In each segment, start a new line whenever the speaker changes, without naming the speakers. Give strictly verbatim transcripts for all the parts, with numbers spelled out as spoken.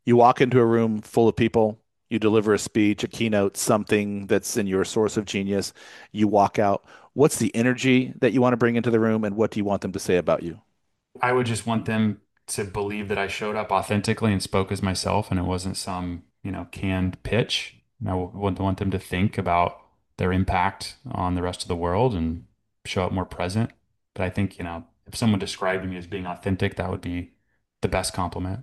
You walk into a room full of people, you deliver a speech, a keynote, something that's in your source of genius. You walk out. What's the energy that you want to bring into the room, and what do you want them to say about you?
I would just want them to believe that I showed up authentically and spoke as myself and it wasn't some, you know, canned pitch. And I would want them to think about their impact on the rest of the world and show up more present. But I think, you know, if someone described me as being authentic, that would be the best compliment.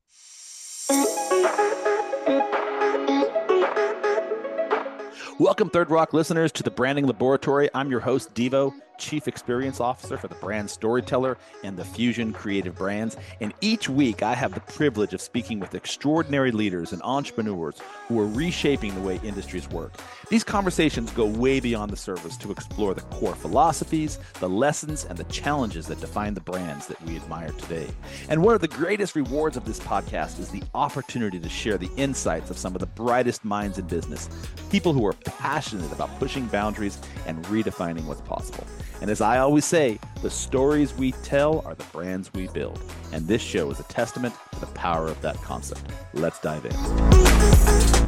Welcome, Third Rock listeners, to the Branding Laboratory. I'm your host, Devo, Chief Experience Officer for the Brand Storyteller and the Fusion Creative Brands. And each week, I have the privilege of speaking with extraordinary leaders and entrepreneurs who are reshaping the way industries work. These conversations go way beyond the surface to explore the core philosophies, the lessons, and the challenges that define the brands that we admire today. And one of the greatest rewards of this podcast is the opportunity to share the insights of some of the brightest minds in business, people who are passionate about pushing boundaries and redefining what's possible. And as I always say, the stories we tell are the brands we build. And this show is a testament to the power of that concept. Let's dive in.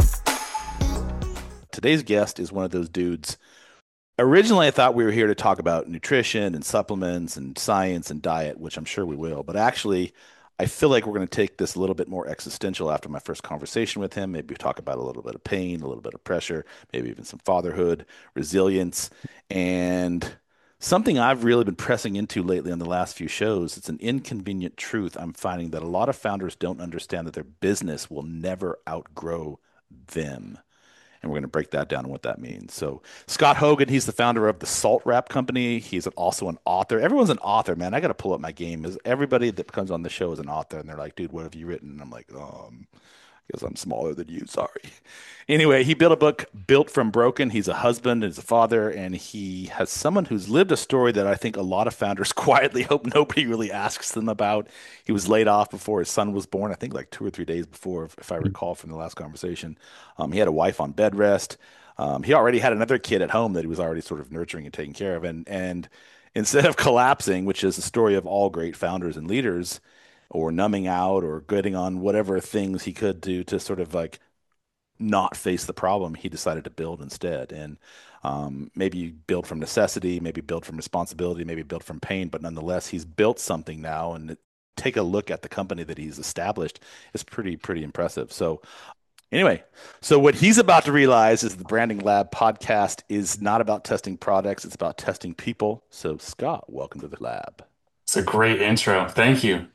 Today's guest is one of those dudes. Originally, I thought we were here to talk about nutrition and supplements and science and diet, which I'm sure we will. But actually, I feel like we're going to take this a little bit more existential after my first conversation with him. Maybe talk about a little bit of pain, a little bit of pressure, maybe even some fatherhood, resilience, and something I've really been pressing into lately on the last few shows. It's an inconvenient truth. I'm finding that a lot of founders don't understand that their business will never outgrow them. And we're going to break that down and what that means. So, Scott Hogan, he's the founder of the Salt Wrap Company. He's also an author. Everyone's an author, man. I got to pull up my game. Is everybody that comes on the show is an author, and they're like, "Dude, what have you written?" And I'm like, um, because I'm smaller than you. Sorry. Anyway, he built a book, Built from Broken. He's a husband, he's a father, and he has someone who's lived a story that I think a lot of founders quietly hope nobody really asks them about. He was laid off before his son was born, I think like two or three days before, if, if I recall from the last conversation. Um, he had a wife on bed rest. Um, he already had another kid at home that he was already sort of nurturing and taking care of. And and instead of collapsing, which is the story of all great founders and leaders, or numbing out or getting on whatever things he could do to sort of like not face the problem, he decided to build instead. And um, maybe you build from necessity, maybe build from responsibility, maybe build from pain, but nonetheless, he's built something now. And it, take a look at the company that he's established. It's pretty, pretty impressive. So anyway, so what he's about to realize is the Branding Lab podcast is not about testing products, it's about testing people. So Scott, welcome to the lab.
It's a great intro. Thank you.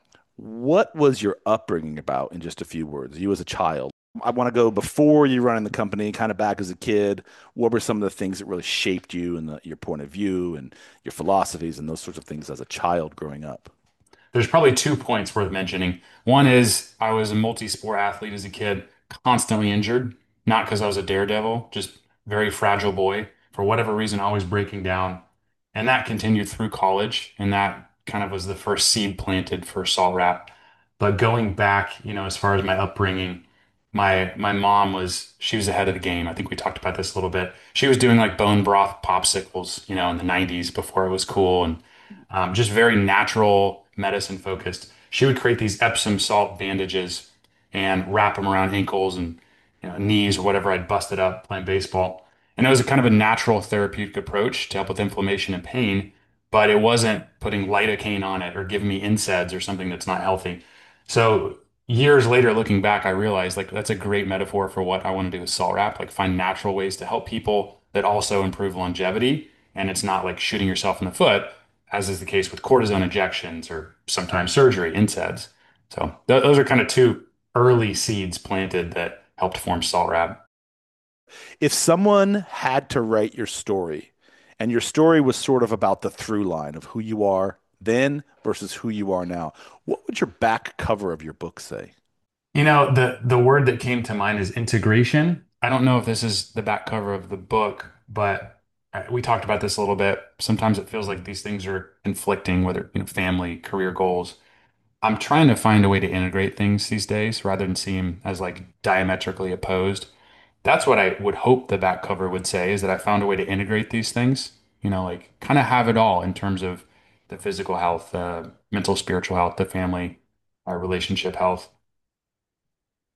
What was your upbringing about in just a few words? You as a child. I want to go before you run in the company, kind of back as a kid. What were some of the things that really shaped you and the, your point of view and your philosophies and those sorts of things as a child growing up?
There's probably two points worth mentioning. One is I was a multi-sport athlete as a kid, constantly injured, not because I was a daredevil, just very fragile boy. For whatever reason, always breaking down. And that continued through college, and that kind of was the first seed planted for Salt Rap. But going back, you know, as far as my upbringing, my my mom was she was ahead of the game. I think we talked about this a little bit. She was doing like bone broth popsicles, you know, in the nineties before it was cool, and um, just very natural medicine focused. She would create these Epsom salt bandages and wrap them around ankles and you know, knees or whatever I'd busted up playing baseball. And it was a kind of a natural therapeutic approach to help with inflammation and pain, but it wasn't putting lidocaine on it or giving me N SAIDs or something that's not healthy. So years later, looking back, I realized like that's a great metaphor for what I want to do with Salt Wrap, like find natural ways to help people that also improve longevity. And it's not like shooting yourself in the foot, as is the case with cortisone injections or sometimes surgery, N SAIDs. So th those are kind of two early seeds planted that helped form Salt Wrap.
If someone had to write your story, and your story was sort of about the through line of who you are then versus who you are now, what would your back cover of your book say?
You know, the the word that came to mind is integration. I don't know if this is the back cover of the book, but uh, we talked about this a little bit. Sometimes it feels like these things are conflicting, whether, you know, family, career goals. I'm trying to find a way to integrate things these days rather than see them as like diametrically opposed. That's what I would hope the back cover would say is that I found a way to integrate these things, you know, like kind of have it all in terms of the physical health, uh, mental, spiritual health, the family, our relationship health.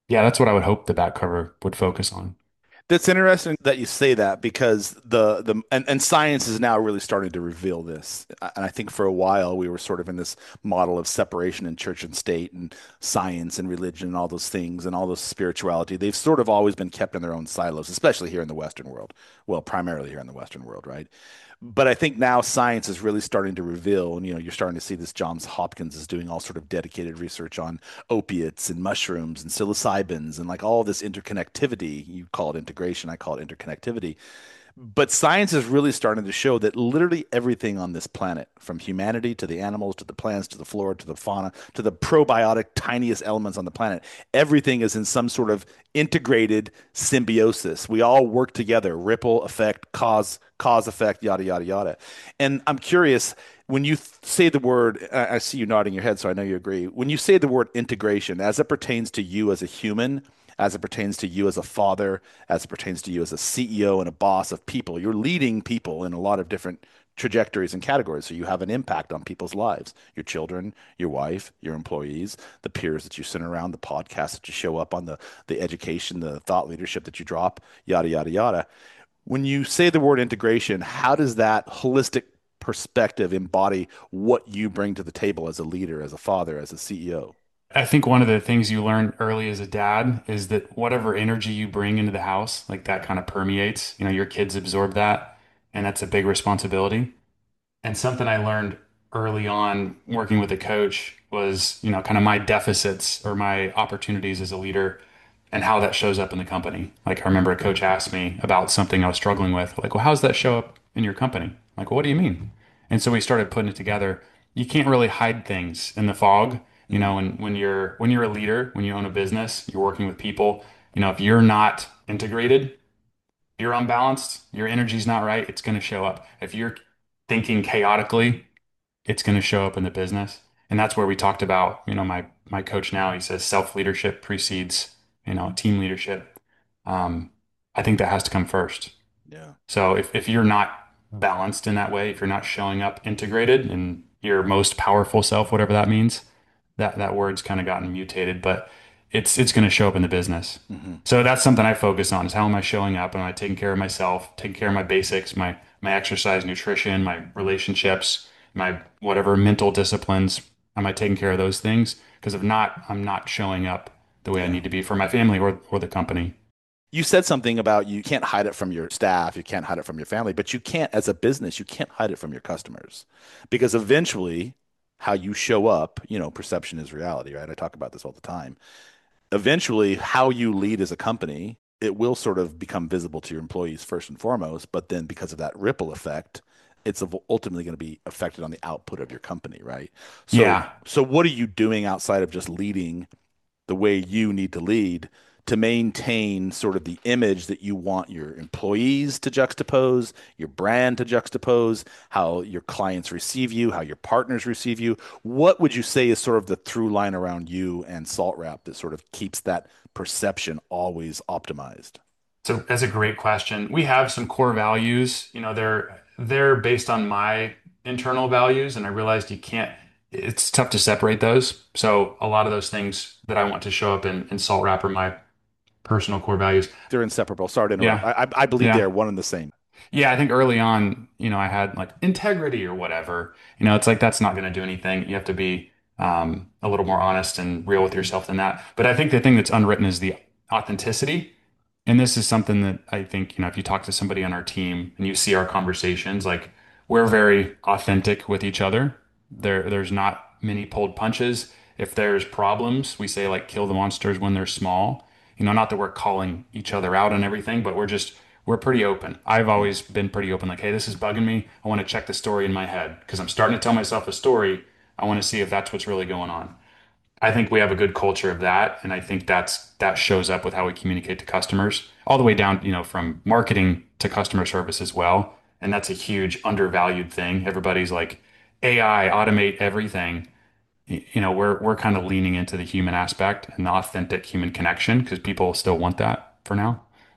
Yeah, that's what I would hope the back cover would focus on.
That's interesting that you say that because the the and, and science is now really starting to reveal this. And I think for a while we were sort of in this model of separation in church and state and science and religion and all those things and all those spirituality. They've sort of always been kept in their own silos, especially here in the Western world. Well, primarily here in the Western world, right? But I think now science is really starting to reveal, and you know, you're starting to see this. Johns Hopkins is doing all sort of dedicated research on opiates and mushrooms and psilocybins and like all this interconnectivity. You call it integration, I call it interconnectivity. But science is really starting to show that literally everything on this planet, from humanity to the animals to the plants to the flora to the fauna to the probiotic tiniest elements on the planet, everything is in some sort of integrated symbiosis. We all work together, ripple effect, cause, cause effect, yada, yada, yada. And I'm curious, when you th- say the word, I I see you nodding your head, so I know you agree. When you say the word integration, as it pertains to you as a human, as it pertains to you as a father, as it pertains to you as a C E O and a boss of people. You're leading people in a lot of different trajectories and categories. So you have an impact on people's lives, your children, your wife, your employees, the peers that you sit around, the podcasts that you show up on, the, the education, the thought leadership that you drop, yada, yada, yada. When you say the word integration, how does that holistic perspective embody what you bring to the table as a leader, as a father, as a C E O?
I think one of the things you learn early as a dad is that whatever energy you bring into the house, like that kind of permeates. You know, your kids absorb that, and that's a big responsibility. And something I learned early on working with a coach was, you know, kind of my deficits or my opportunities as a leader and how that shows up in the company. Like I remember a coach asked me about something I was struggling with. Like, well, how's that show up in your company? Like, well, what do you mean? And so we started putting it together. You can't really hide things in the fog, you
Mm,
know, and when you're when you're a leader, when you own a business, you're working with people, you know, if you're not integrated, you're unbalanced, your energy's not right, it's going to show up. If you're thinking chaotically, it's going to show up in the business. And that's where we talked about, you know, my my coach now, he says self-leadership precedes, you know, team leadership. Um, I think that has to come first.
yeah.
So if, if you're not balanced in that way, if you're not showing up integrated and your most powerful self, whatever that means, that that word's kind of gotten mutated, but it's it's going to show up in the business.
Hmm.
So that's something I focus on is how am I showing up? Am I taking care of myself, taking care of my basics, my my exercise, nutrition, my relationships, my whatever mental disciplines? Am I taking care of those things? Because if not, I'm not showing up the way I
Yeah.
need to be for my family or or the company.
You said something about you can't hide it from your staff, you can't hide it from your family, but you can't, as a business, you can't hide it from your customers because eventually, how you show up, you know, perception is reality, right? I talk about this all the time. Eventually, how you lead as a company, it will sort of become visible to your employees first and foremost, but then because of that ripple effect, it's ultimately going to be affected on the output of your company, right? So,
Yeah.
so what are you doing outside of just leading the way you need to lead to maintain sort of the image that you want your employees to juxtapose, your brand to juxtapose, how your clients receive you, how your partners receive you? What would you say is sort of the through line around you and Salt Wrap that sort of keeps that perception always optimized?
So that's a great question. We have some core values. You know, they're they're based on my internal values, and I realized you can't. It's tough to separate those. So a lot of those things that I want to show up in, in Salt Wrap are my personal core values.
They're inseparable. Sorry to interrupt.
Yeah,
I, I, I believe they
yeah.
are one and the same.
Yeah, I think early on, you know, I had like integrity or whatever. You know, it's like that's not going to do anything. You have to be um, a little more honest and real with yourself than that. But I think the thing that's unwritten is the authenticity. And this is something that I think, you know, if you talk to somebody on our team and you see our conversations, like we're very authentic with each other. There, there's not many pulled punches. If there's problems, we say like kill the monsters when they're small. You know, not that we're calling each other out on everything, but we're just we're pretty open. I've always been pretty open, like, hey, this is bugging me. I want to check the story in my head because I'm starting to tell myself a story. I want to see if that's what's really going on. I think we have a good culture of that, and I think that's that shows up with how we communicate to customers, all the way down, you know, from marketing to customer service as well. And that's a huge undervalued thing. Everybody's like, A I, automate everything. Y- You know, we're we're kind of leaning into the human aspect and the authentic human connection because people still want that for now.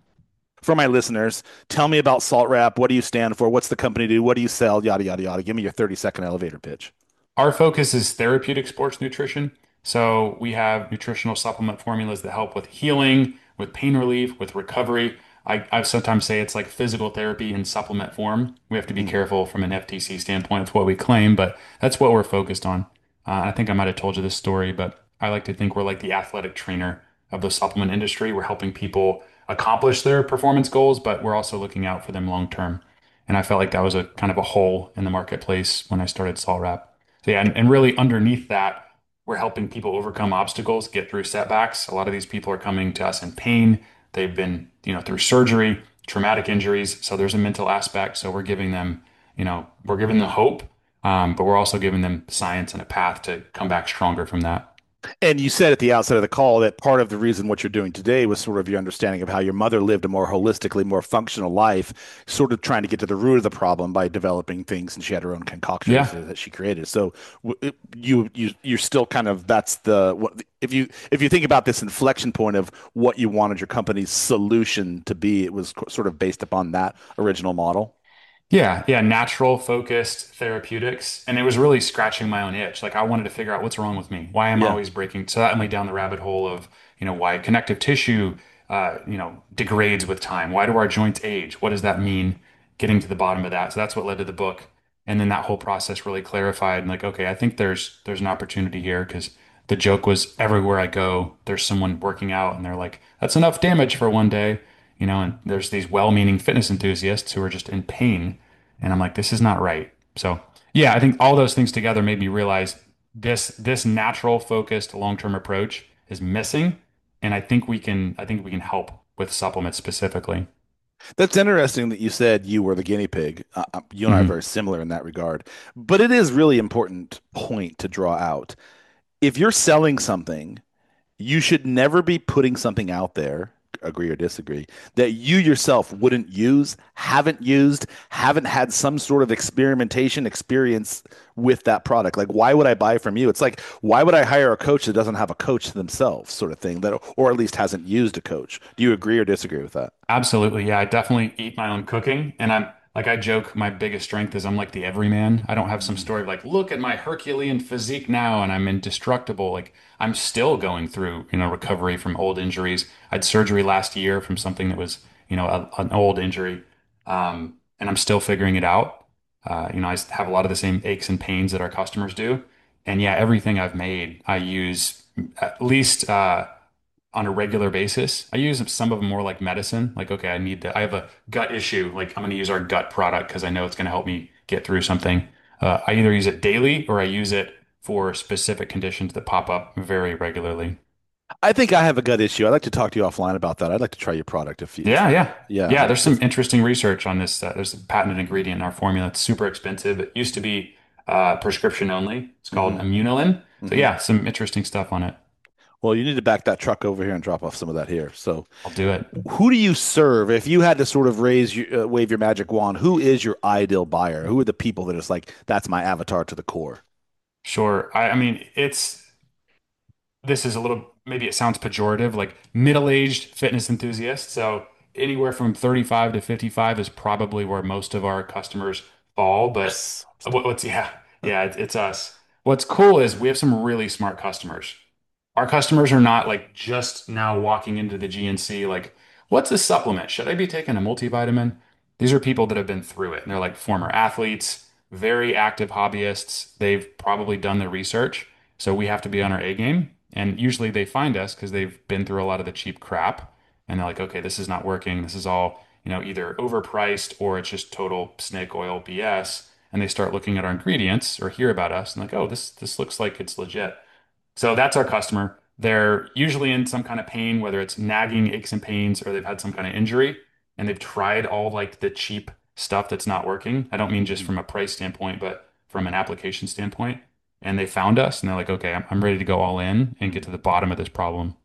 For my listeners, tell me about Salt Wrap. What do you stand for? What's the company do? What do you sell? Yada, yada, yada. Give me your thirty second elevator pitch.
Our focus is therapeutic sports nutrition. So we have nutritional supplement formulas that help with healing, with pain relief, with recovery. I, I sometimes say it's like physical therapy in supplement form. We have to be
Mm.
careful from an F T C standpoint with what we claim, but that's what we're focused on. Uh, I think I might have told you this story, but I like to think we're like the athletic trainer of the supplement industry. We're helping people accomplish their performance goals, but we're also looking out for them long term. And I felt like that was a kind of a hole in the marketplace when I started Sol Wrap. So yeah, and, and really underneath that, we're helping people overcome obstacles, get through setbacks. A lot of these people are coming to us in pain. They've been, you know, through surgery, traumatic injuries. So there's a mental aspect. So we're giving them, you know, we're giving them hope, um, but we're also giving them science and a path to come back stronger from that.
And you said at the outset of the call that part of the reason what you're doing today was sort of your understanding of how your mother lived a more holistically, more functional life, sort of trying to get to the root of the problem by developing things, and she had her own concoctions
Yeah.
that she created. So w- you you you're still kind of that's the what if you if you think about this inflection point of what you wanted your company's solution to be, it was sort of based upon that original model.
Yeah, yeah, natural focused therapeutics. And it was really scratching my own itch. Like I wanted to figure out what's wrong with me. Why am I
Yeah.
always breaking? So that led me down the rabbit hole of, you know, why connective tissue uh, you know, degrades with time. Why do our joints age? What does that mean? Getting to the bottom of that. So that's what led to the book. And then that whole process really clarified and like, okay, I think there's there's an opportunity here because the joke was everywhere I go, there's someone working out and they're like, that's enough damage for one day, you know, and there's these well-meaning fitness enthusiasts who are just in pain and I'm like, this is not right. So yeah, I think all those things together made me realize this this natural focused long-term approach is missing. And I think we can I think we can help with supplements specifically.
That's interesting that you said you were the guinea pig. Uh, uh, you and I are
Hmm.
very similar in that regard. But it is really important point to draw out. If you're selling something, you should never be putting something out there, agree or disagree, that you yourself wouldn't use, haven't used, haven't had some sort of experimentation experience with that product. Like, why would I buy from you? It's like, why would I hire a coach that doesn't have a coach themselves, sort of thing, that or at least hasn't used a coach? Do you agree or disagree with that?
Absolutely. Yeah, I definitely eat my own cooking. And I'm like, I joke, my biggest strength is I'm like the everyman. I don't have some
Mm.
story of like, look at my Herculean physique now and I'm indestructible. Like, I'm still going through, you know, recovery from old injuries. I had surgery last year from something that was, you know, a, an old injury. Um, and I'm still figuring it out. Uh, you know, I have a lot of the same aches and pains that our customers do. And yeah, everything I've made, I use at least, uh, on a regular basis. I use some of them more like medicine. Like, okay, I need that. I have a gut issue. Like, I'm going to use our gut product because I know it's going to help me get through something. Uh, I either use it daily or I use it for specific conditions that pop up very regularly.
I think I have a gut issue. I'd like to talk to you offline about that. I'd like to try your product if you, if
Yeah,
you,
yeah.
yeah,
Yeah,
I
there's some
just,
interesting research on this. Uh, there's a patented ingredient in our formula. It's super expensive. It used to be uh, prescription only. It's called
hmm
Immunolin. So
hmm
yeah, some interesting stuff on it.
Well, you need to back that truck over here and drop off some of that here. So,
I'll do it.
who do you serve? If you had to sort of raise your, uh, wave your magic wand, who is your ideal buyer? Who are the people that is like, that's my avatar to the core?
Sure. I, I mean, it's this is a little, maybe it sounds pejorative, like middle-aged fitness enthusiasts. So anywhere from thirty-five to fifty-five is probably where most of our customers fall. But
Yes.
what, what's, yeah, yeah, it's, it's us. What's cool is we have some really smart customers. Our customers are not like just now walking into the G N C like, what's a supplement? Should I be taking a multivitamin? These are people that have been through it. And they're like former athletes, very active hobbyists. They've probably done their research. So we have to be on our A game. And usually they find us because they've been through a lot of the cheap crap. And they're like, okay, this is not working. This is all, you know, either overpriced or it's just total snake oil B S. And they start looking at our ingredients or hear about us and like, oh, this this looks like it's legit. So that's our customer. They're usually in some kind of pain, whether it's nagging aches and pains or they've had some kind of injury, and they've tried all like the cheap stuff that's not working. I don't mean just
Mhm.
from a price standpoint, but from an application standpoint. And they found us and they're like, okay, I'm, I'm ready to go all in and get to the bottom of this problem.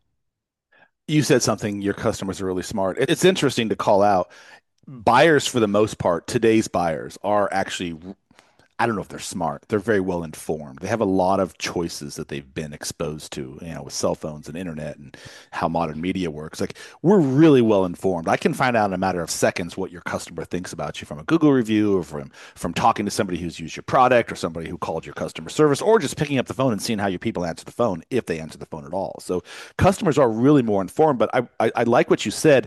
You said something, your customers are really smart. It's interesting to call out buyers for the most part, today's buyers are actually I don't know if they're smart. They're very well informed. They have a lot of choices that they've been exposed to, you know, with cell phones and internet and how modern media works. Like we're really well informed. I can find out in a matter of seconds what your customer thinks about you from a Google review or from from talking to somebody who's used your product or somebody who called your customer service or just picking up the phone and seeing how your people answer the phone if they answer the phone at all. So customers are really more informed. But I I, I like what you said.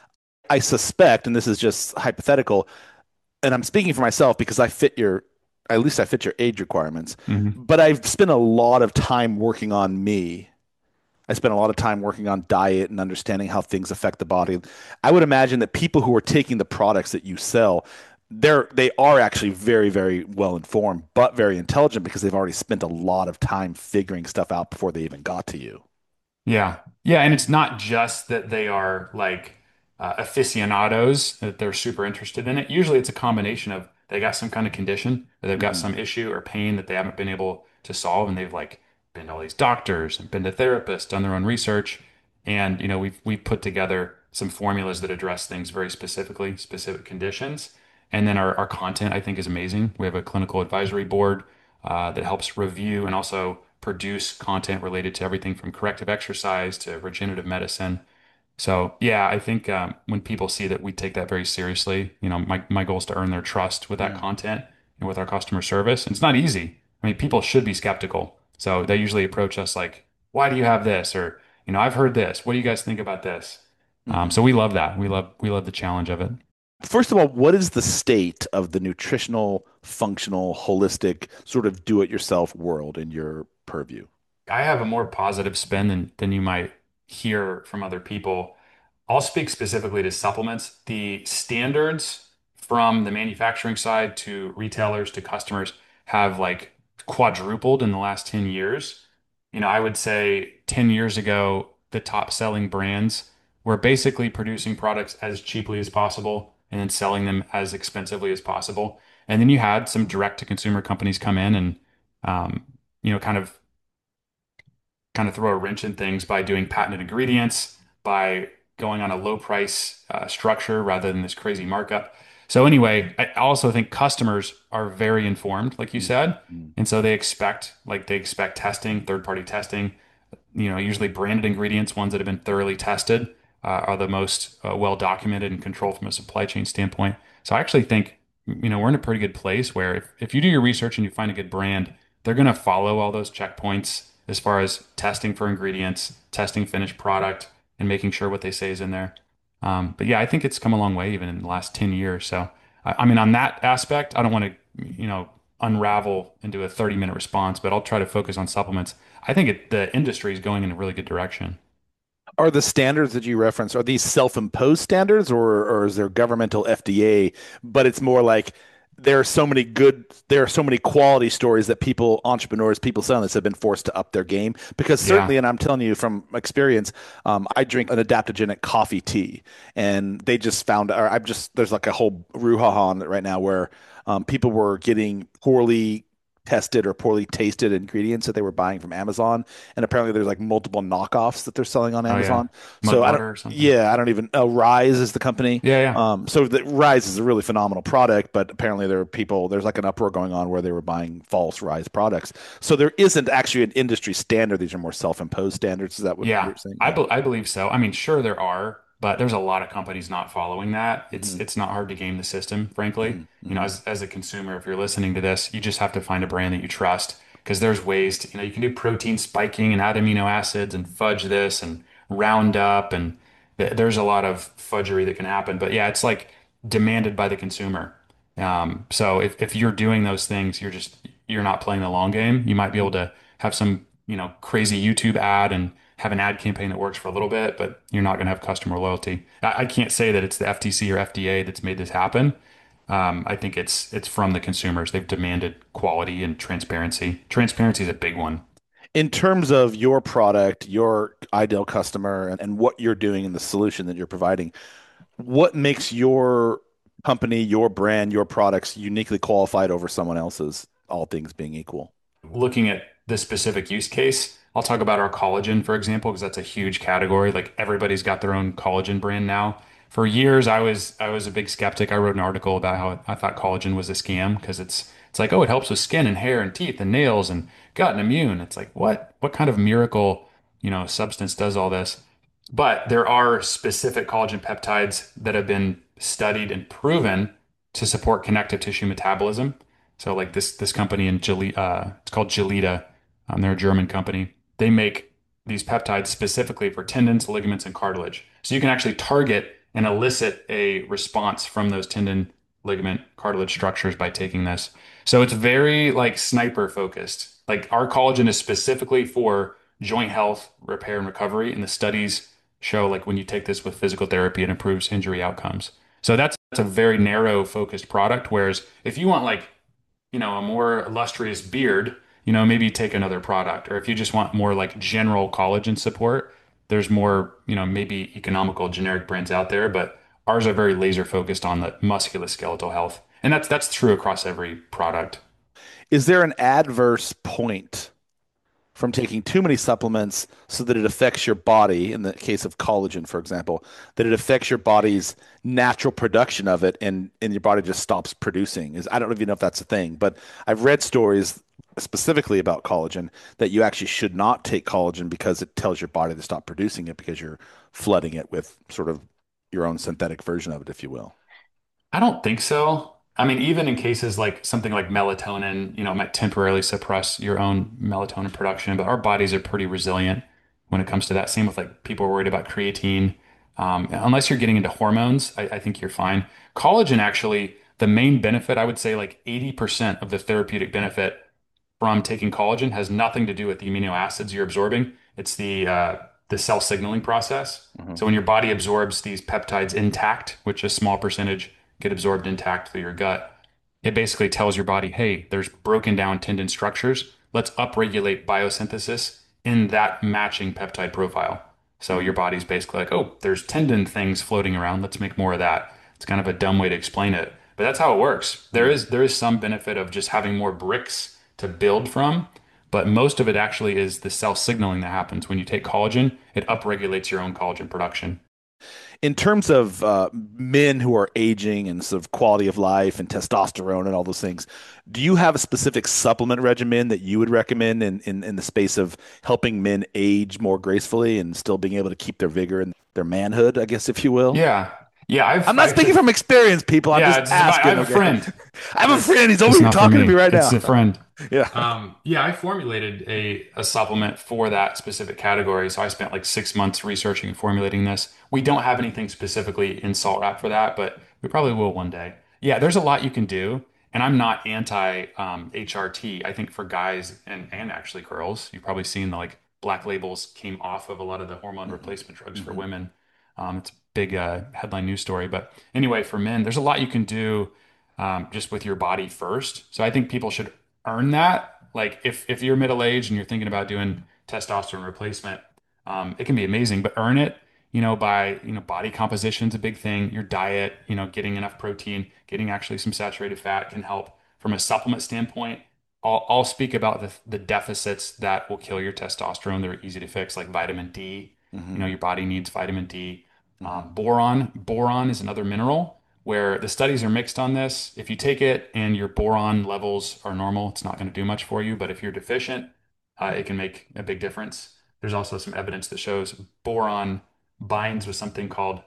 I suspect, and this is just hypothetical, and I'm speaking for myself because I fit your, at least I fit your age requirements,
Hmm.
but I've spent a lot of time working on me. I spent a lot of time working on diet and understanding how things affect the body. I would imagine that people who are taking the products that you sell, they're they are actually very, very well informed, but very intelligent because they've already spent a lot of time figuring stuff out before they even got to you.
Yeah. Yeah. And it's not just that they are like uh, aficionados, that they're super interested in it. Usually it's a combination of they got some kind of condition or they've got
Hmm.
some issue or pain that they haven't been able to solve. And they've like been to all these doctors and been to therapists, done their own research. And, you know, we've, we've put together some formulas that address things very specifically, specific conditions. And then our, our content, I think, is amazing. We have a clinical advisory board uh, that helps review and also produce content related to everything from corrective exercise to regenerative medicine. So yeah, I think um, when people see that we take that very seriously, you know, my, my goal is to earn their trust with that
Hmm.
content and with our customer service. And it's not easy. I mean, people should be skeptical. So they usually approach us like, why do you have this? Or, you know, I've heard this. What do you guys think about this? Um,
Hmm.
so we love that. We love we love the challenge of it.
First of all, what is the state of the nutritional, functional, holistic, sort of do-it-yourself world in your purview?
I have a more positive spin than than you might hear from other people. I'll speak specifically to supplements. The standards from the manufacturing side to retailers to customers have like quadrupled in the last ten years. You know, I would say ten years ago, the top selling brands were basically producing products as cheaply as possible and then selling them as expensively as possible. And then you had some direct to consumer companies come in and um, you know, kind of kind of throw a wrench in things by doing patented ingredients, by going on a low price uh, structure rather than this crazy markup. So anyway, I also think customers are very informed, like you said,
Mhm.
and so they expect like they expect testing, third party testing. You know, usually branded ingredients, ones that have been thoroughly tested, uh, are the most uh, well documented and controlled from a supply chain standpoint. So I actually think, you know, we're in a pretty good place where if, if you do your research and you find a good brand, they're going to follow all those checkpoints as far as testing for ingredients, testing finished product, and making sure what they say is in there. Um, but yeah, I think it's come a long way even in the last ten years. So, I, I mean, on that aspect, I don't want to, you know, unravel into a thirty minute response, but I'll try to focus on supplements. I think it, the industry is going in a really good direction.
Are the standards that you reference, are these self-imposed standards or or is there governmental F D A, but it's more like there are so many good, there are so many quality stories that people, entrepreneurs, people selling this have been forced to up their game. Because
Yeah.
certainly, and I'm telling you from experience, um, I drink an adaptogenic coffee tea, and they just found, or I'm just, there's like a whole brouhaha on it right now where um, people were getting poorly tested or poorly tasted ingredients that they were buying from Amazon, and apparently there's like multiple knockoffs that they're selling on
Oh yeah.
Amazon.
Mud
So I don't,
water or something.
yeah, I don't even. Uh, Rise is the company.
Yeah, yeah.
Um, so the Rise is a really phenomenal product, but apparently there are people. There's like an uproar going on where they were buying false Rise products. So there isn't actually an industry standard. These are more self-imposed standards. Is that what
Yeah,
you're saying?
I
Yeah.
be I believe so. I mean, sure there are, but there's a lot of companies not following that. It's
Hmm.
it's not hard to game the system, frankly.
Hmm.
You know,
Hmm.
as as a consumer, if you're listening to this, you just have to find a brand that you trust because there's ways to, you know, you can do protein spiking and add amino acids and fudge this and round up and th there's a lot of fudgery that can happen. But yeah, it's like demanded by the consumer. Um, so if if you're doing those things, you're just you're not playing the long game. You might be able to have some, you know, crazy YouTube ad and have an ad campaign that works for a little bit, but you're not going to have customer loyalty. I, I can't say that it's the F T C or F D A that's made this happen. Um, I think it's it's from the consumers. They've demanded quality and transparency. Transparency is a big one.
In terms of your product, your ideal customer, and, and what you're doing and the solution that you're providing, what makes your company, your brand, your products uniquely qualified over someone else's, all things being equal?
Looking at the specific use case, I'll talk about our collagen, for example, because that's a huge category. Like everybody's got their own collagen brand now. For years, I was I was a big skeptic. I wrote an article about how I thought collagen was a scam because it's It's like, oh, it helps with skin and hair and teeth and nails and gut and immune. It's like, what? What kind of miracle, you know, substance does all this? But there are specific collagen peptides that have been studied and proven to support connective tissue metabolism. So, like this this company in Gele- uh, it's called Gelita. Um, they're a German company. They make these peptides specifically for tendons, ligaments, and cartilage. So you can actually target and elicit a response from those tendon, ligament, cartilage structures by taking this. So it's very like sniper focused. Like our collagen is specifically for joint health, repair, and recovery. And the studies show like when you take this with physical therapy, it improves injury outcomes. So that's, that's a very narrow focused product. Whereas if you want like, you know, a more illustrious beard, you know, maybe take another product. Or if you just want more like general collagen support, there's more, you know, maybe economical generic brands out there, but ours are very laser focused on the musculoskeletal health. And that's that's true across every product.
Is there an adverse point from taking too many supplements so that it affects your body, in the case of collagen, for example, that it affects your body's natural production of it and, and your body just stops producing? Is I don't even know if that's a thing, but I've read stories specifically about collagen that you actually should not take collagen because it tells your body to stop producing it because you're flooding it with sort of your own synthetic version of it, if you will.
I don't think so. I mean, even in cases like something like melatonin, you know, it might temporarily suppress your own melatonin production, but our bodies are pretty resilient when it comes to that. Same with like people are worried about creatine. Um, unless you're getting into hormones, I, I think you're fine. Collagen, actually, the main benefit, I would say like eighty percent of the therapeutic benefit from taking collagen has nothing to do with the amino acids you're absorbing. It's the uh, the cell signaling process.
Mhm.
So when your body absorbs these peptides intact, which a small percentage get absorbed intact through your gut, it basically tells your body, hey, there's broken down tendon structures. Let's upregulate biosynthesis in that matching peptide profile. So your
Mhm.
body's basically like, oh, there's tendon things floating around. Let's make more of that. It's kind of a dumb way to explain it, but that's how it works. There
Mhm.
is there is some benefit of just having more bricks to build from, but most of it actually is the cell signaling that happens when you take collagen. It upregulates your own collagen production.
In terms of uh, men who are aging and sort of quality of life and testosterone and all those things, do you have a specific supplement regimen that you would recommend in, in, in the space of helping men age more gracefully and still being able to keep their vigor and their manhood, I guess, if you will?
Yeah. Yeah,
I'm
I've
not
actually
speaking from experience, people. I'm
yeah,
just
it's about, I
asking,
have a
okay?
friend.
I have a
It's
friend. He's over
it's
here
not for
talking to me
me.
right
It's
now.
a friend.
Yeah.
Um, yeah, I formulated a, a supplement for that specific category. So I spent like six months researching and formulating this. We don't have anything specifically in salt wrap for that, but we probably will one day. Yeah, there's a lot you can do. And I'm not anti um, H R T. I think for guys and, and actually girls, you've probably seen the like black labels came off of a lot of the hormone
Hmm.
replacement drugs for
Hmm.
women. Um, it's a big uh, headline news story. But anyway, for men, there's a lot you can do um, just with your body first. So I think people should earn that. Like if if you're middle aged and you're thinking about doing testosterone replacement, um, it can be amazing, but earn it, you know, by, you know, body composition's a big thing. Your diet, you know, getting enough protein, getting actually some saturated fat can help. From a supplement standpoint, I'll, I'll speak about the, the deficits that will kill your testosterone. They're easy to fix, like vitamin D. You
Hmm.
know, your body needs vitamin D.
Hmm.
Um, boron, boron is another mineral where the studies are mixed on this. If you take it and your boron levels are normal, it's not going to do much for you. But if you're deficient, uh, it can make a big difference. There's also some evidence that shows boron binds with something called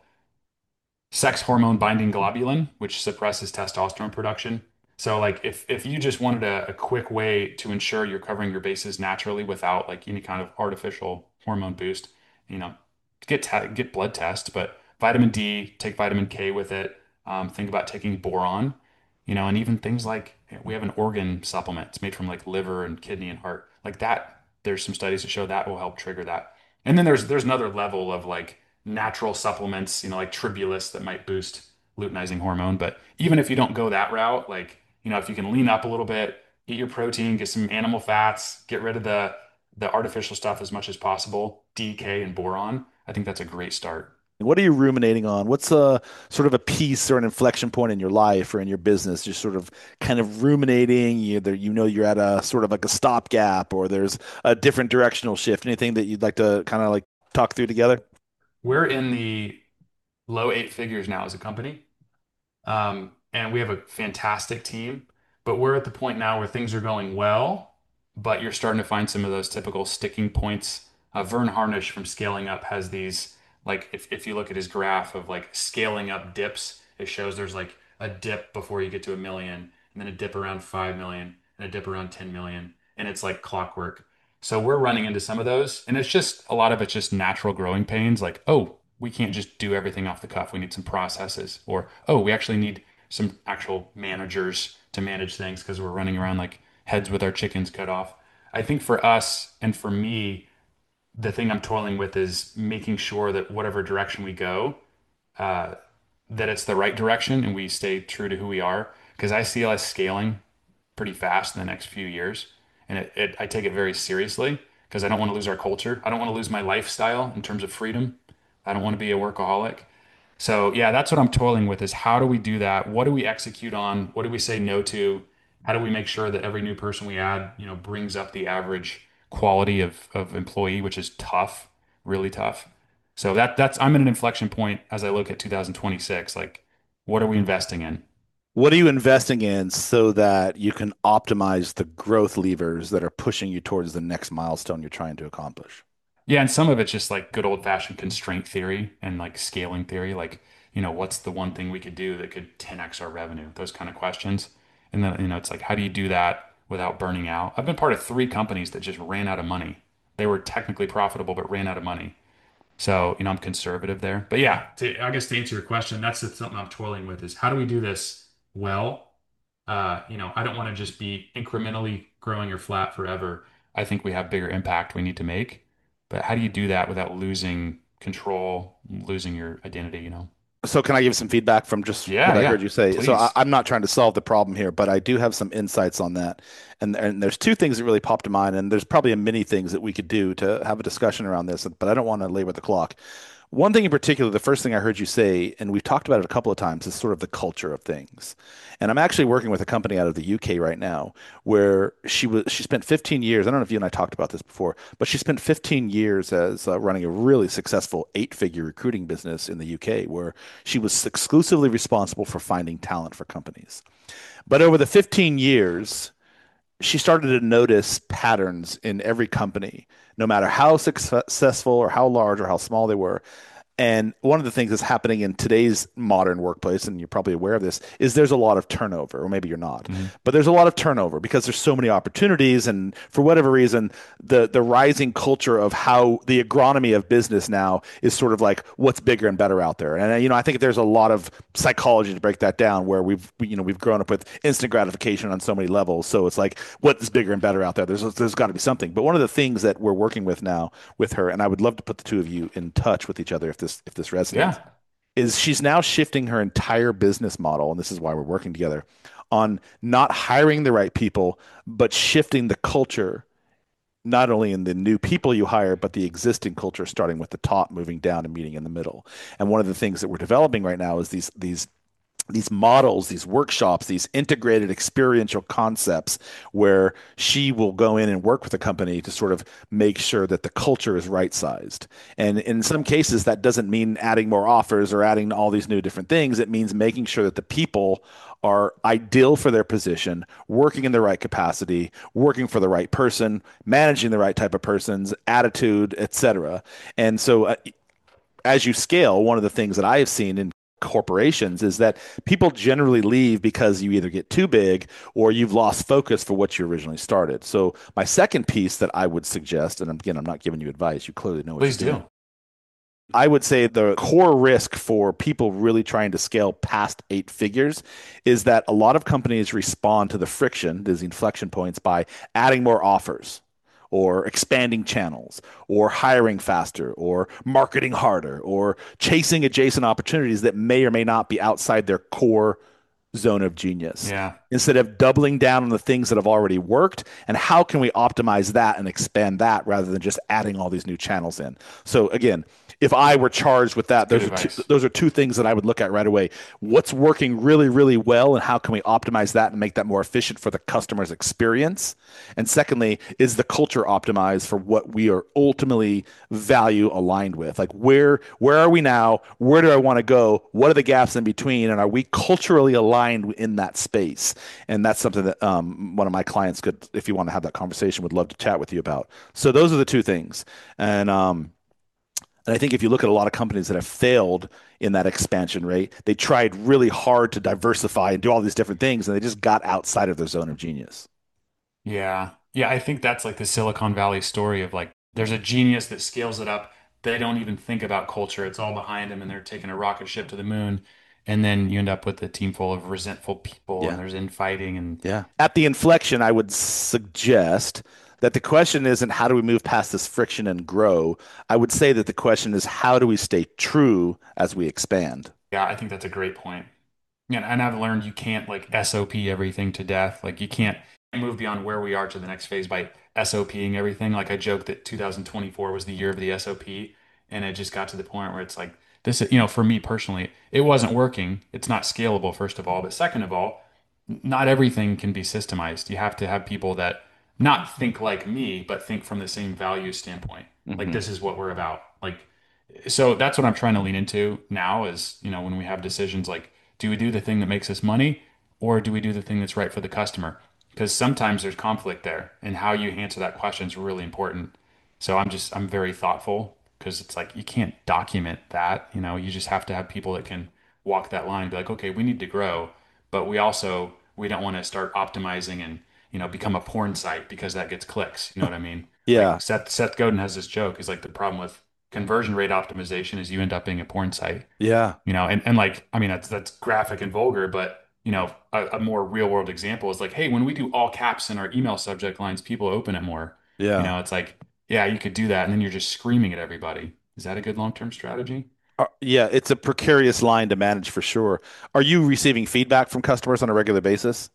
sex hormone binding globulin, which suppresses testosterone production. So like if if you just wanted a, a quick way to ensure you're covering your bases naturally without like any kind of artificial hormone boost, you know, get te get blood test, but vitamin D, take vitamin K with it. Um, think about taking boron, you know, and even things like we have an organ supplement. It's made from like liver and kidney and heart. Like that, there's some studies that show that will help trigger that. And then there's there's another level of like natural supplements, you know, like Tribulus that might boost luteinizing hormone. But even if you don't go that route, like, you know, if you can lean up a little bit, eat your protein, get some animal fats, get rid of the the artificial stuff as much as possible, D K and boron, I think that's a great start.
What are you ruminating on? What's a sort of a piece or an inflection point in your life or in your business? Just sort of kind of ruminating. You there, you know, you're at a sort of like a stopgap, or there's a different directional shift. Anything that you'd like to kind of like talk through together?
We're in the low eight figures now as a company. Um, and we have a fantastic team. But we're at the point now where things are going well, but you're starting to find some of those typical sticking points. Uh, Vern Harnish from Scaling Up has these, like, if, if you look at his graph of like scaling up dips, it shows there's like a dip before you get to a million, and then a dip around five million, and a dip around ten million. And it's like clockwork. So we're running into some of those. And it's just a lot of it's just natural growing pains. Like, oh, we can't just do everything off the cuff. We need some processes. Or, oh, we actually need some actual managers to manage things because we're running around like heads with our chickens cut off. I think for us and for me, the thing I'm toiling with is making sure that whatever direction we go, uh, that it's the right direction and we stay true to who we are. Because I see us scaling pretty fast in the next few years, and it, it I take it very seriously because I don't want to lose our culture. I don't want to lose my lifestyle in terms of freedom. I don't want to be a workaholic. So yeah, that's what I'm toiling with is how do we do that? What do we execute on? What do we say no to? How do we make sure that every new person we add, you know, brings up the average quality of, of employee, which is tough, really tough. So that that's I'm at an inflection point as I look at two thousand twenty-six. Like, what are we investing in?
What are you investing in so that you can optimize the growth levers that are pushing you towards the next milestone you're trying to accomplish?
Yeah, and some of it's just like good old fashioned constraint theory and like scaling theory. Like, you know, what's the one thing we could do that could ten x our revenue? Those kind of questions. And then, you know, it's like, how do you do that without burning out? I've been part of three companies that just ran out of money. They were technically profitable, but ran out of money. So, you know, I'm conservative there. But yeah, to, I guess to answer your question, that's something I'm toiling with is how do we do this well? Uh, you know, I don't want to just be incrementally growing or flat forever. I think we have bigger impact we need to make. But how do you do that without losing control, losing your identity, you know?
So can I give some feedback from just
Yeah,
what I
yeah,
heard you say? So I,
please.
I'm not trying to solve the problem here, but I do have some insights on that. And, and there's two things that really popped to mind, and there's probably a many things that we could do to have a discussion around this, but I don't want to labor the clock. One thing in particular, the first thing I heard you say, and we've talked about it a couple of times, is sort of the culture of things. And I'm actually working with a company out of the U K right now where she was she spent fifteen years. I don't know if you and I talked about this before, but she spent fifteen years as uh, running a really successful eight-figure recruiting business in the U K where she was exclusively responsible for finding talent for companies. But over the fifteen years, she started to notice patterns in every company, no matter how successful or how large or how small they were. And one of the things that's happening in today's modern workplace, and you're probably aware of this, is there's a lot of turnover, or maybe you're not,
Mhm.
but there's a lot of turnover because there's so many opportunities, and for whatever reason, the the rising culture of how the agronomy of business now is sort of like what's bigger and better out there. And you know, I think there's a lot of psychology to break that down, where we've you know we've grown up with instant gratification on so many levels, so it's like what's bigger and better out there. There's there's got to be something. But one of the things that we're working with now with her, and I would love to put the two of you in touch with each other if this if this resonates,
Yeah.
is she's now shifting her entire business model, and this is why we're working together, on not hiring the right people, but shifting the culture, not only in the new people you hire, but the existing culture, starting with the top, moving down and meeting in the middle. And one of the things that we're developing right now is these these these models, these workshops, these integrated experiential concepts where she will go in and work with the company to sort of make sure that the culture is right sized. And in some cases, that doesn't mean adding more offers or adding all these new different things. It means making sure that the people are ideal for their position, working in the right capacity, working for the right person, managing the right type of person's attitude, et cetera. And so, uh, as you scale, one of the things that I have seen in corporations is that people generally leave because you either get too big or you've lost focus for what you originally started. So my second piece that I would suggest, and again, I'm not giving you advice, you clearly know what you're
Please
doing.
do.
I would say the core risk for people really trying to scale past eight figures is that a lot of companies respond to the friction, these inflection points, by adding more offers or expanding channels or hiring faster or marketing harder or chasing adjacent opportunities that may or may not be outside their core zone of genius
Yeah.
instead of doubling down on the things that have already worked and how can we optimize that and expand that rather than just adding all these new channels in. So again, if I were charged with
It's
that,
good
those are two,
advice.
those are two things that I would look at right away. What's working really, really well, and how can we optimize that and make that more efficient for the customer's experience? And secondly, is the culture optimized for what we are ultimately value aligned with? Like where where are we now? Where do I want to go? What are the gaps in between? And are we culturally aligned in that space? And that's something that um, one of my clients could, if you want to have that conversation, would love to chat with you about. So those are the two things. And um, and I think if you look at a lot of companies that have failed in that expansion rate, they tried really hard to diversify and do all these different things, and they just got outside of their zone of genius.
Yeah. Yeah, I think that's like the Silicon Valley story of like there's a genius that scales it up. They don't even think about culture. It's all behind them and they're taking a rocket ship to the moon. And then you end up with a team full of resentful people and
Yeah.
there's infighting and
Yeah. At the inflection, I would suggest that the question isn't how do we move past this friction and grow. I would say that the question is how do we stay true as we expand?
yeah, I think that's a great point. Yeah, and I've learned you can't like S O P everything to death. Like you can't move beyond where we are to the next phase by SOPing everything. Like I joked that two thousand twenty-four was the year of the S O P, and it just got to the point where it's like this, you know, for me personally, it wasn't working. It's not scalable, first of all, but second of all, not everything can be systemized. You have to have people that not think like me, but think from the same value standpoint. Like
Hmm.
this is what we're about. Like so that's what I'm trying to lean into now is, you know, when we have decisions like, do we do the thing that makes us money or do we do the thing that's right for the customer? Because sometimes there's conflict there and how you answer that question is really important. So I'm just, I'm very thoughtful because it's like you can't document that. You know, you just have to have people that can walk that line and be like, okay, we need to grow, but we also, we don't want to start optimizing and, you know, become a porn site because that gets clicks. You know what I mean?
Yeah.
Like Seth, Seth Godin has this joke. He's like, the problem with conversion rate optimization is you end up being a porn site,
Yeah.
you know, and, and like, I mean, that's, that's graphic and vulgar, but you know, a, a more real world example is like, hey, when we do all caps in our email subject lines, people open it more. You
Yeah.
know, it's like, yeah, you could do that. And then you're just screaming at everybody. Is that a good long-term strategy?
Uh, yeah, it's a precarious line to manage for sure. Are you receiving feedback from customers on a regular basis?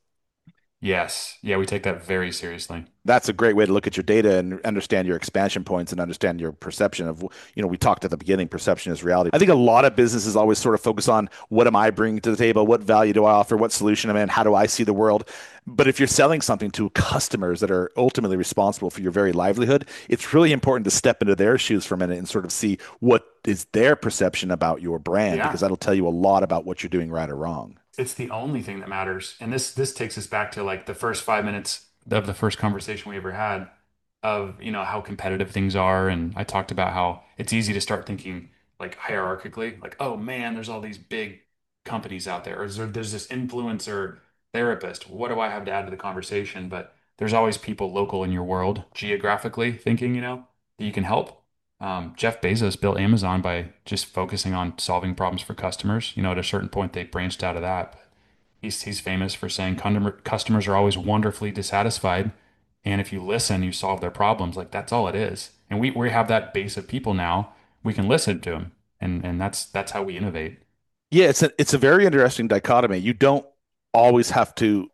Yes. Yeah, we take that very seriously.
That's a great way to look at your data and understand your expansion points and understand your perception of, you know, we talked at the beginning, perception is reality. I think a lot of businesses always sort of focus on what am I bringing to the table? What value do I offer? What solution am I in? How do I see the world? But if you're selling something to customers that are ultimately responsible for your very livelihood, it's really important to step into their shoes for a minute and sort of see what is their perception about your brand, because
Yeah.
that'll tell you a lot about what you're doing right or wrong.
It's the only thing that matters. And this this takes us back to like the first five minutes of the first conversation we ever had of, you know, how competitive things are. And I talked about how it's easy to start thinking like hierarchically, like, oh man, there's all these big companies out there, or is there, there's this influencer therapist. What do I have to add to the conversation? But there's always people local in your world, geographically thinking, you know, that you can help. Um, Jeff Bezos built Amazon by just focusing on solving problems for customers. You know, at a certain point, they branched out of that. But he's he's famous for saying customer, customers are always wonderfully dissatisfied, and if you listen, you solve their problems. Like that's all it is. And we we have that base of people now. We can listen to them, and and that's that's how we innovate.
Yeah, it's a it's a very interesting dichotomy. You don't always have to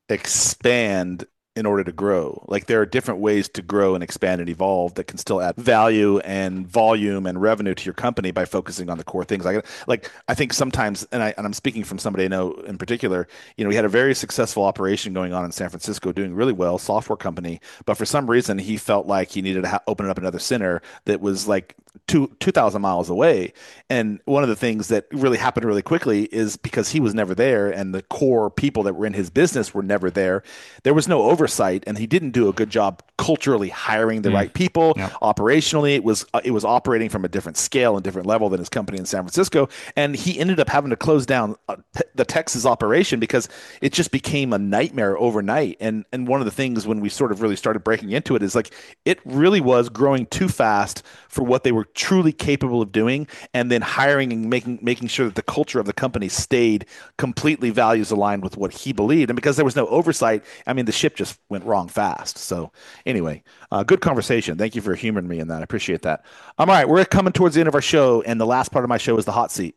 expand in order to grow. Like there are different ways to grow and expand and evolve that can still add value and volume and revenue to your company by focusing on the core things. Like like I think sometimes, and I and I'm speaking from somebody I know in particular, you know, he had a very successful operation going on in San Francisco, doing really well, software company, but for some reason he felt like he needed to ha- open up another center that was like two two thousand miles away. And one of the things that really happened really quickly is because he was never there and the core people that were in his business were never there, there was no oversight and he didn't do a good job culturally hiring the
Mm,
right people.
yep.
Operationally, it was uh, it was operating from a different scale and different level than his company in San Francisco. And he ended up having to close down uh, t- the Texas operation because it just became a nightmare overnight. And and one of the things when we sort of really started breaking into it is like it really was growing too fast for what they were truly capable of doing, and then hiring and making making sure that the culture of the company stayed completely values aligned with what he believed. And because there was no oversight, I mean, the ship just went wrong fast. So anyway, uh, good conversation. Thank you for humoring me in that. I appreciate that. Um, all right, we're coming towards the end of our show, and the last part of my show is the hot seat.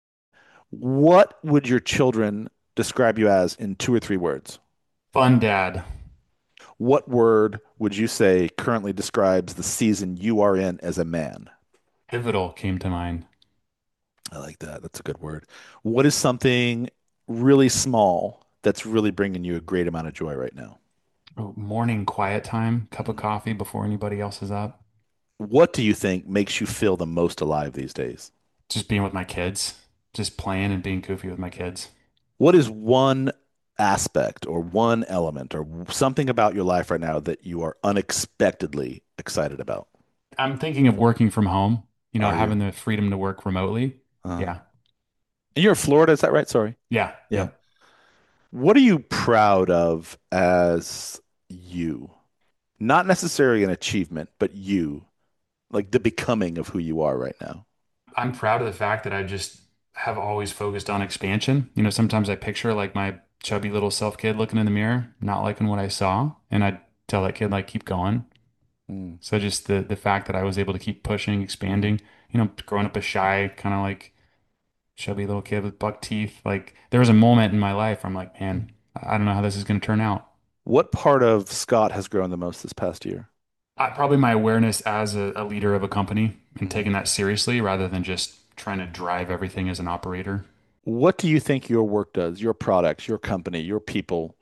What would your children describe you as in two or three words?
Fun dad.
What word would you say currently describes the season you are in as a man?
Pivotal came to mind.
I like that. That's a good word. What is something really small that's really bringing you a great amount of joy right now?
Oh, morning quiet time, cup of
Mm.
coffee before anybody else is up.
What do you think makes you feel the most alive these days?
Just being with my kids, just playing and being goofy with my kids.
What is one aspect or one element or something about your life right now that you are unexpectedly excited about?
I'm thinking of working from home, you know,
Are you?
having the freedom to work remotely.
Uh,
Yeah.
and you're in Florida, is that right? Sorry.
Yeah.
Yeah.
Yep.
What are you proud of as you? Not necessarily an achievement, but you, like the becoming of who you are right now.
I'm proud of the fact that I just have always focused on expansion. You know, sometimes I picture like my chubby little self kid looking in the mirror, not liking what I saw, and I tell that kid like keep going.
Mm.
So just the the fact that I was able to keep pushing, expanding, you know, growing up a shy kind of like chubby little kid with buck teeth, like there was a moment in my life where I'm like, man, I don't know how this is going to turn out.
What part of Scott has grown the most this past year?
I, probably my awareness as a, a leader of a company and
Mhm.
taking that seriously rather than just trying to drive everything as an operator.
What do you think your work does, your products, your company, your people?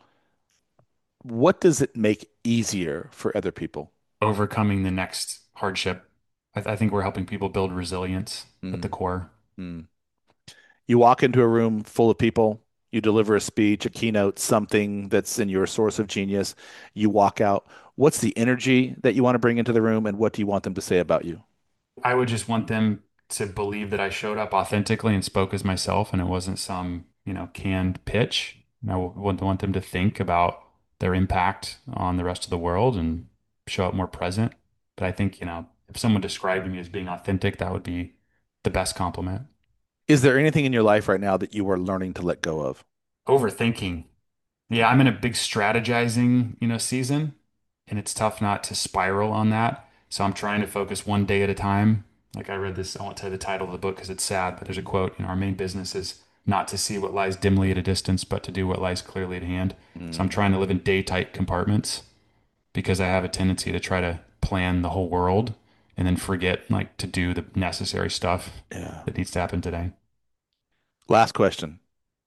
What does it make easier for other people?
Overcoming the next hardship. I, I think we're helping people build resilience at the
Mm.
core.
Mm. You walk into a room full of people, you deliver a speech, a keynote, something that's in your source of genius. You walk out. What's the energy that you want to bring into the room, and what do you want them to say about you?
I would just want them to believe that I showed up authentically and spoke as myself and it wasn't some, you know, canned pitch. And I would want them to think about their impact on the rest of the world and show up more present. But I think, you know, if someone described me as being authentic, that would be the best compliment.
Is there anything in your life right now that you are learning to let go of?
Overthinking. Yeah, I'm in a big strategizing, you know, season, and it's tough not to spiral on that. So I'm trying to focus one day at a time. Like I read this, I won't tell you the title of the book because it's sad, but there's a quote, you know, our main business is not to see what lies dimly at a distance, but to do what lies clearly at hand. So I'm
Mm,
trying to live in day tight compartments because I have a tendency to try to plan the whole world and then forget like to do the necessary stuff
yeah.
that needs to happen today.
Last question.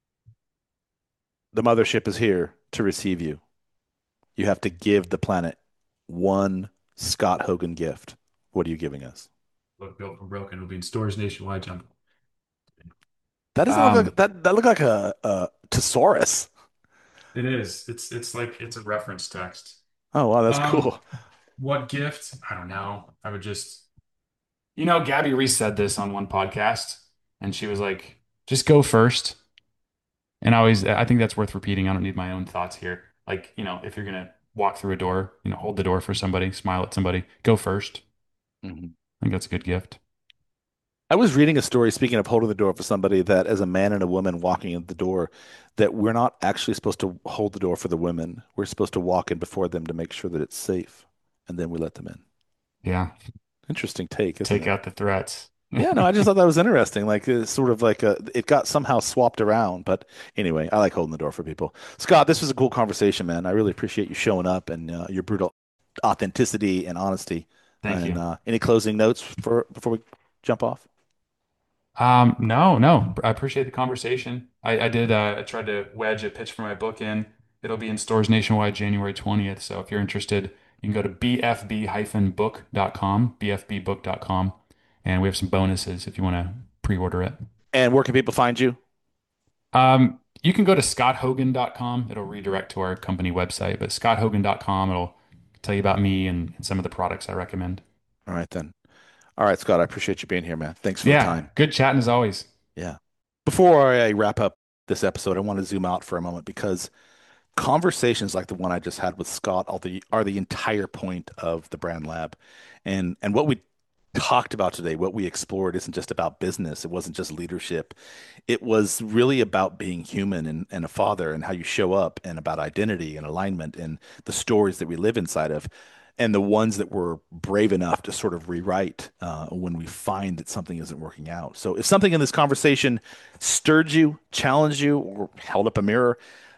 The mothership is here to receive you. You have to give the planet one Scott Hogan gift. What are you giving us?
Book built from broken will be in stores nationwide, John.
That doesn't look like
Um,
that. That look like a, a thesaurus.
it is. It's it's like it's a reference text.
Oh wow, that's
Um,
cool.
what gift? I don't know. I would just, you know, Gabby Reese said this on one podcast, and she was like, just go first. And I always, I think that's worth repeating. I don't need my own thoughts here. Like, you know, if you're gonna walk through a door, you know, hold the door for somebody, smile at somebody, go first.
Mhm.
I think that's a good gift.
I was reading a story, speaking of holding the door for somebody, that as a man and a woman walking in the door, that we're not actually supposed to hold the door for the women. We're supposed to walk in before them to make sure that it's safe, and then we let them in.
Yeah.
Interesting take, isn't
Take
it?
out the threats.
Yeah, no, I just thought that was interesting. Like it's sort of like a, it got somehow swapped around. But anyway, I like holding the door for people. Scott, this was a cool conversation, man. I really appreciate you showing up and uh, your brutal authenticity and honesty.
Thank
And
you.
uh, any closing notes for before we jump off?
Um, no, no. I appreciate the conversation. I, I did uh I tried to wedge a pitch for my book in. It'll be in stores nationwide January twentieth. So if you're interested, you can go to b f b book dot com, b f b book dot com, and we have some bonuses if you want to pre-order it.
And where can people find you?
Um, you can go to scott hogan dot com. It'll redirect to our company website, but scott hogan dot com, it'll tell you about me and, and some of the products I recommend.
All right, then. All right, Scott, I appreciate you being here, man. Thanks for the
Yeah,
time.
good chatting as always.
Yeah. Before I wrap up this episode, I want to zoom out for a moment because conversations like the one I just had with Scott are the are the entire point of the Brand Lab. And and what we talked about today, what we explored isn't just about business. It wasn't just leadership. It was really about being human and, and a father and how you show up and about identity and alignment and the stories that we live inside of and the ones that we're brave enough to sort of rewrite uh, when we find that something isn't working out. So if something in this conversation stirred you, challenged you, or held up a mirror,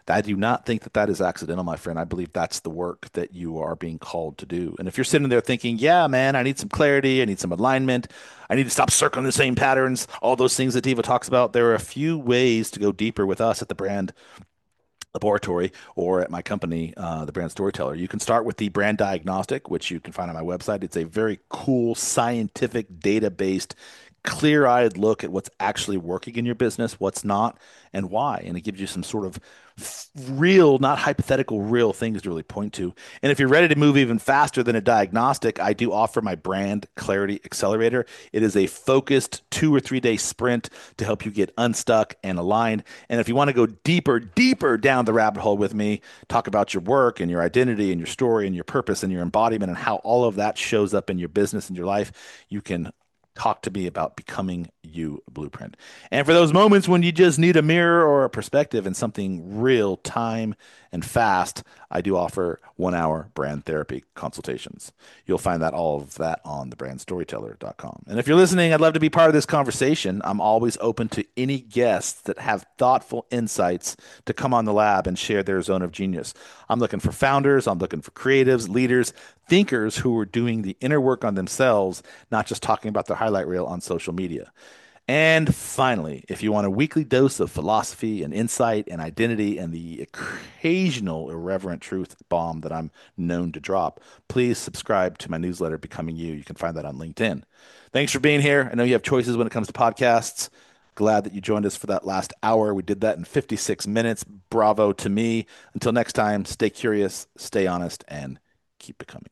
I do not think that that is accidental, my friend. I believe that's the work that you are being called to do. And if you're sitting there thinking, yeah, man, I need some clarity, I need some alignment, I need to stop circling the same patterns, all those things that Diva talks about, there are a few ways to go deeper with us at the Brand Laboratory or at my company, uh, the Brand Storyteller. You can start with the Brand Diagnostic, which you can find on my website. It's a very cool, scientific, data-based, clear-eyed look at what's actually working in your business, what's not, and why. And it gives you some sort of real, not hypothetical, real things to really point to. And if you're ready to move even faster than a diagnostic, I do offer my Brand Clarity Accelerator. It is a focused two or three day sprint to help you get unstuck and aligned. And if you want to go deeper, deeper down the rabbit hole with me, talk about your work and your identity and your story and your purpose and your embodiment and how all of that shows up in your business and your life, you can talk to me about Becoming You Blueprint. And for those moments when you just need a mirror or a perspective and something real time and fast, I do offer one hour brand therapy consultations. You'll find that all of that on the brand storyteller dot com. And if you're listening, I'd love to be part of this conversation. I'm always open to any guests that have thoughtful insights to come on the lab and share their zone of genius. I'm looking for founders. I'm looking for creatives, leaders, thinkers who are doing the inner work on themselves, not just talking about their highlight reel on social media. And finally, if you want a weekly dose of philosophy and insight and identity and the occasional irreverent truth bomb that I'm known to drop, please subscribe to my newsletter, Becoming You. You can find that on LinkedIn. Thanks for being here. I know you have choices when it comes to podcasts. Glad that you joined us for that last hour. We did that in fifty-six minutes. Bravo to me. Until next time, stay curious, stay honest, and keep becoming.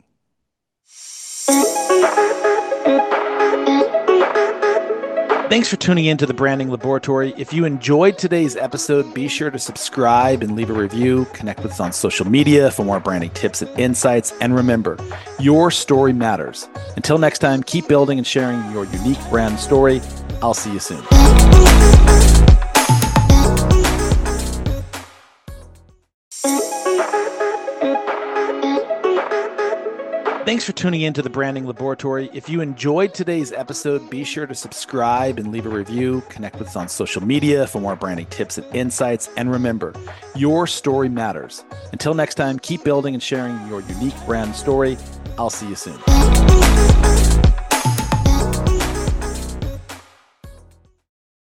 Thanks for tuning in to the Branding Laboratory. If you enjoyed today's episode, be sure to subscribe and leave a review. Connect with us on social media for more branding tips and insights. And remember, your story matters. Until next time, keep building and sharing your unique brand story. I'll see you soon. Thanks for tuning in to the Branding Laboratory. If you enjoyed today's episode, be sure to subscribe and leave a review. Connect with us on social media for more branding tips and insights. And remember, your story matters. Until next time, keep building and sharing your unique brand story. I'll see you soon.